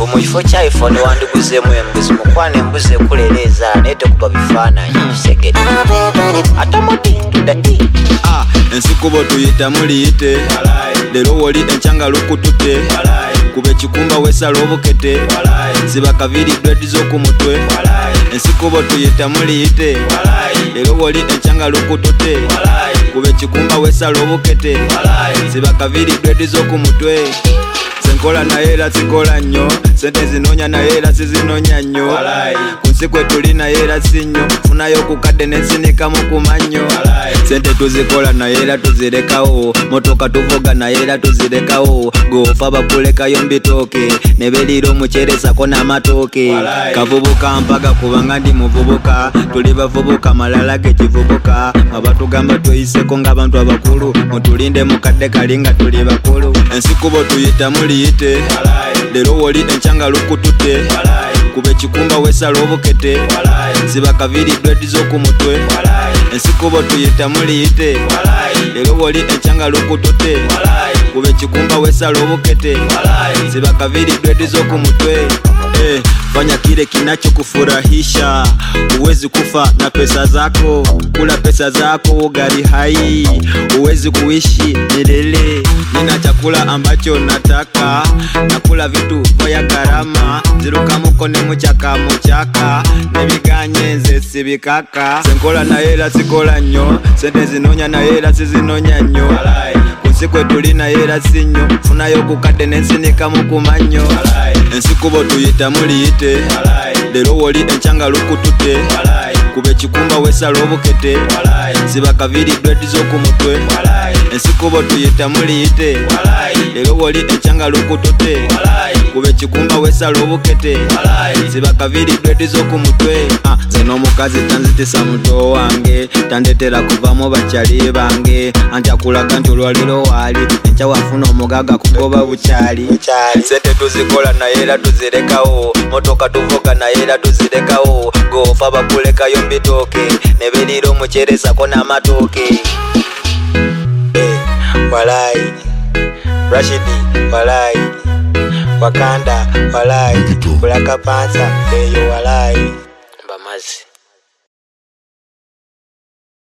mukifo kyayifo newandiguzeemu embuzi mukwana embuzi ekuleleza naye tekuba bifaananyi kisegere atamoti tudati ensikubo tuyita muliyite lero woli enkyanga lukutute kuba ekikumba wesala obukete ziba kaviri dread z'okumutwe ensikubo tuyita muliyite lero woli enkyanga lukutute kuba ekikumba wesala obukete ziba kaviri dread z'okumutwe senkola naye era sikola nnyo sente zinonya naye era sizinonya nnyo kunsi kwe tuli naye era si nnyo funayo kukadde nensinikamu kumannyo sente tuzikola naye era tuzirekawo motoka tuvuga naye era tuzirekawo gofa bakulekayo mbitooke ne beriira omuceresako n'amatooke kavubuka mpaga kubanga ndi muvubuka tuli bavubuka malala gekivubuka abatugamba tweyiseko ng'abantu abakulu mutulinde mukadde kali nga tuli bakulu ensikubo tuyita muliyite lero woli enkyanga lukutute kuba ekikumba wesala obukete ziba kaviri dread z'okumutwe ensikubo tuyita muliyite lero woli enkyanga lukutute kuba ekikumba wesala obukete ziba kaviri dread z'okumutwe fanya kile kinachokufurahisha, uwezi kufa na pesa zako, kula pesa zako gari hai, uwezi kuishi milele. Nina chakula ambacho nataka, nakula vitu vya gharama, ziruka mukone muchaka muchaka, nebiganye nze sibikaka. Senkola na hela sikola nnyo, sente zinonya na hela sizinonya nnyo, kunsikwe tuli na hela sinyo, funayo kukadde nensinika mukumanyo. Ensikubo tuyita muliyite, lero woli enkyanga lukutute, kuba ekikumba wesala obukete, ziba kaviri dread z'okumutwe. Ensikubo tuyita muliyite, lero woli enkyanga lukutute, kuba ekikumba wesala obukete, ziba kaviri dread z'okumutwe. Zino omukazi tanzitisa muto wange, tandetera kuvamu bakyali bange, anjakulaga nti olwaliro waali, enkya wafuna omugaga kugoba bukyali. Sente tuzikola naye era tuzirekawo, motoka tuvuga naye era tuzirekawo, gofa bakulekayo mbitooke, ne beriira omuceresako n'amatooke. Walai Rashidi, walai Wakanda, walai Black Panther, eyo walai.